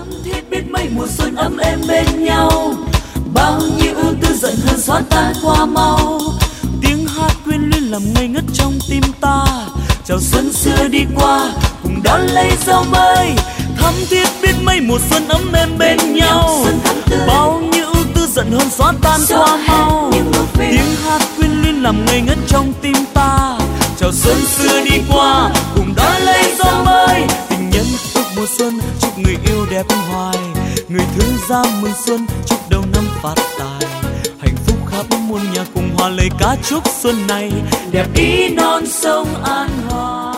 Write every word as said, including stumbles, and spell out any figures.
thiết biết mấy mùa xuân ấm êm bên nhau, bao nhiêu ưu tư giận hờn xóa tan qua mau. Tiếng hát quyến luyến làm ngây ngất trong tim ta, chào xuân xưa đi qua cùng đón lấy gió mới. Thắm thiết biết mấy mùa xuân ấm êm bên nhau, bao nhiêu ưu tư giận hờn xóa tan qua mau. Tiếng hát quyến luyến làm ngây ngất trong tim ta, chào xuân xưa đi qua cùng đón lấy gió mới. Tình nhân ước mùa xuân chúc người yêu đẹp hoài, người thương gia mừng xuân chúc đầu năm phát tài. Hạnh phúc khắp muôn nhà cùng hòa lời ca chúc xuân này đẹp ý non sông an hòa.